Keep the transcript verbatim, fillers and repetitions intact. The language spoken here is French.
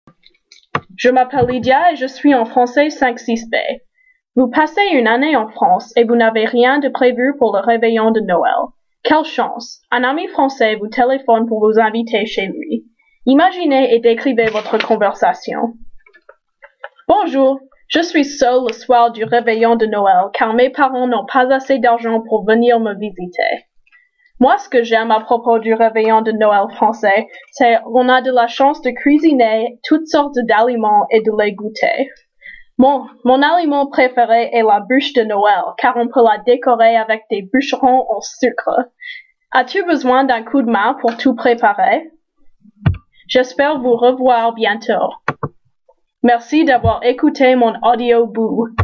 Je m'appelle Lydia et je suis en français cinq six B. Vous passez une année en France et vous n'avez rien de prévu pour le réveillon de Noël. Quelle chance! Un ami français vous téléphone pour vous inviter chez lui. Imaginez et décrivez votre conversation. Bonjour, je suis seule le soir du réveillon de Noël car mes parents n'ont pas assez d'argent pour venir me visiter. Moi, ce que j'aime à propos du réveillon de Noël français, c'est qu'on a de la chance de cuisiner toutes sortes d'aliments et de les goûter. Mon, mon aliment préféré est la bûche de Noël, car on peut la décorer avec des bûcherons en sucre. As-tu besoin d'un coup de main pour tout préparer? J'espère vous revoir bientôt. Merci d'avoir écouté mon audiobook.